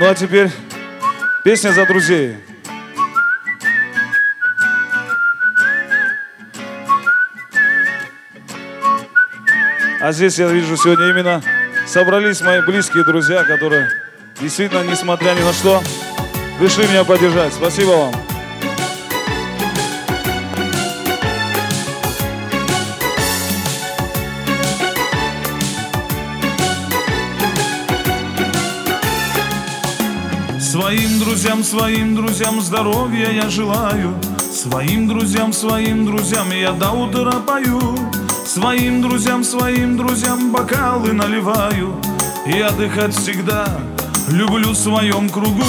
Ну а теперь песня за друзей. А здесь я вижу сегодня именно собрались мои близкие друзья, которые действительно, несмотря ни на что, решили меня поддержать. Спасибо вам. Своим друзьям здоровья я желаю. Своим друзьям я до утра пою. Своим друзьям бокалы наливаю. И отдыхать всегда люблю в своем кругу.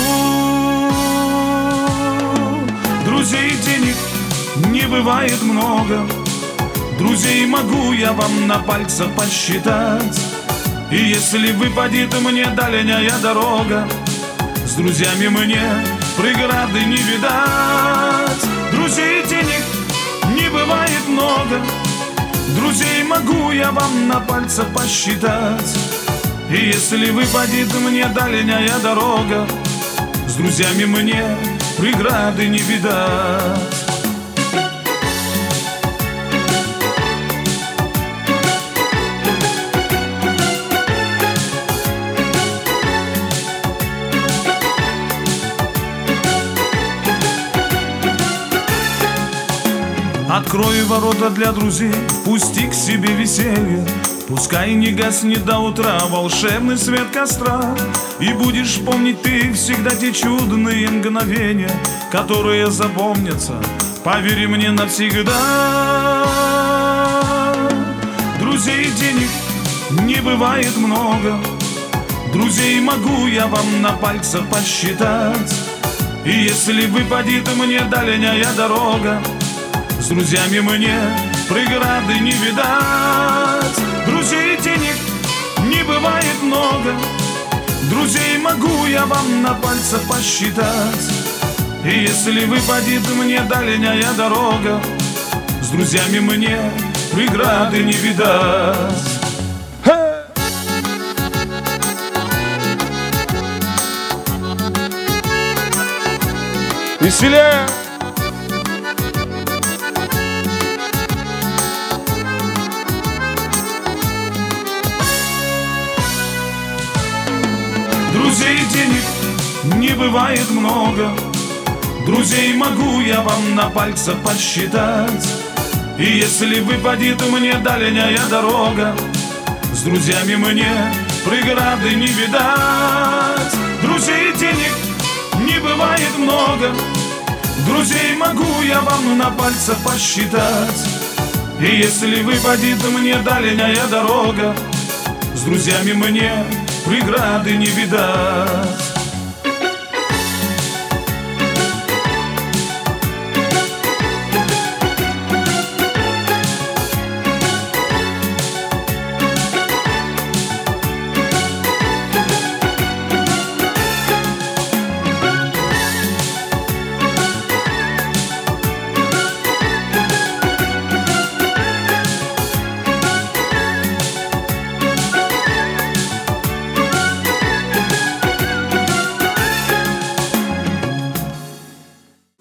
Друзей денег не бывает много. Друзей могу я вам на пальцах посчитать. И если выпадет мне дальняя дорога, с друзьями мне преграды не видать. Друзей денег не бывает много. Друзей могу я вам на пальцах посчитать. И если выпадет мне дальняя дорога, с друзьями мне преграды не видать. Открой ворота для друзей, пусти к себе веселье. Пускай не гаснет до утра волшебный свет костра. И будешь помнить ты всегда те чудные мгновения, которые запомнятся, поверь мне, навсегда. Друзей денег не бывает много. Друзей могу я вам на пальцах посчитать. И если выпадет мне дальняя дорога, с друзьями мне преграды не видать. Друзей денег не бывает много. Друзей могу я вам на пальцах посчитать. И если выпадет мне дальняя дорога, с друзьями мне преграды не видать. Веселее! Друзей денег не бывает много. Друзей могу я вам на пальцах посчитать. И если выпадет мне дальняя дорога, с друзьями мне преграды не видать. Друзей денег не бывает много. Друзей могу я вам на пальцах посчитать. И если выпадет мне дальняя дорога, с друзьями мне преграды не видать.